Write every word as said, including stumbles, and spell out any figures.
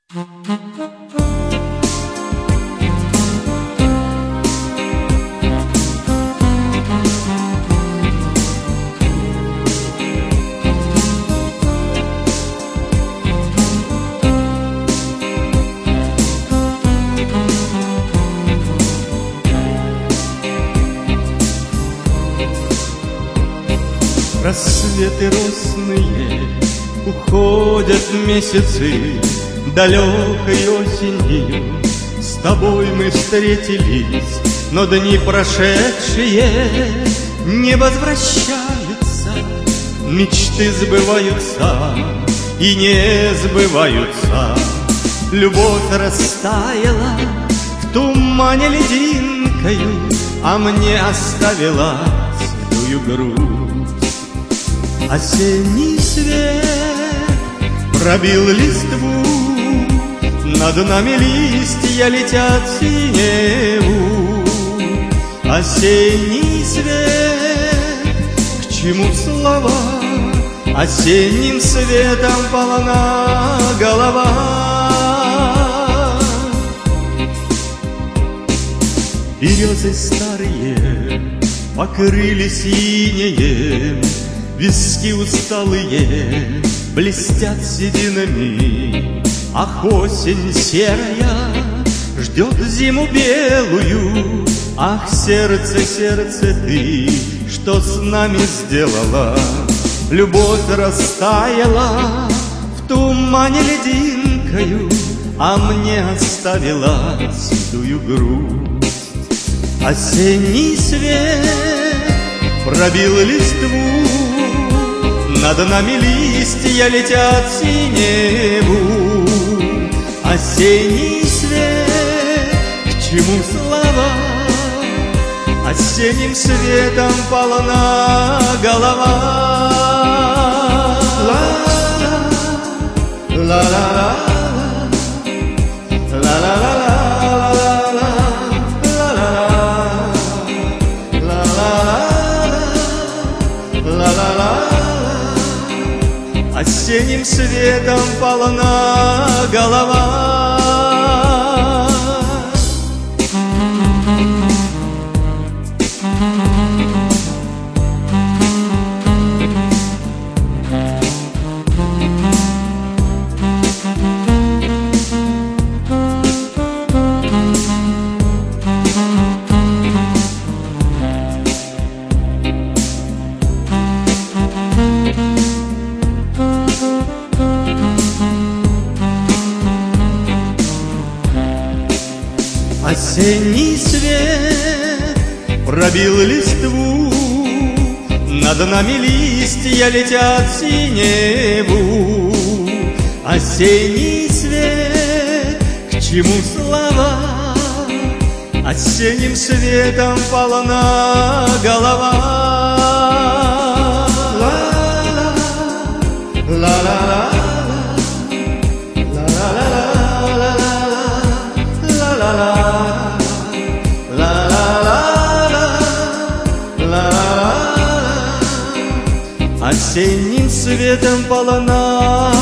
Рассветы росные, уходят месяцы, далекой осенью с тобой мы встретились, но дни прошедшие не возвращаются, мечты сбываются и не сбываются. Любовь растаяла в тумане лединкою, а мне оставила седую грудь. Осенний свет пробил листву, над нами листья летят в синеву. Осенний свет, к чему слова? Осенним светом полна голова. Березы старые покрыли синеем, виски усталые блестят сединами. Ах, осень серая ждет зиму белую. Ах, сердце, сердце, ты что с нами сделала? Любовь растаяла в тумане лединкою, а мне оставила седую грусть. Осенний свет пробил листву, над нами листья летят в синеву. Осенний свет, к чему слова? Осенним светом полна голова. Ла-ла-ла, ла-ла-ла, осенним светом полна голова. Осенний свет пробил листву, над нами листья летят в синеву. Осенний свет, к чему слова? Осенним светом полна голова. Ла-ла, ла-ла-ла, осенним светом полна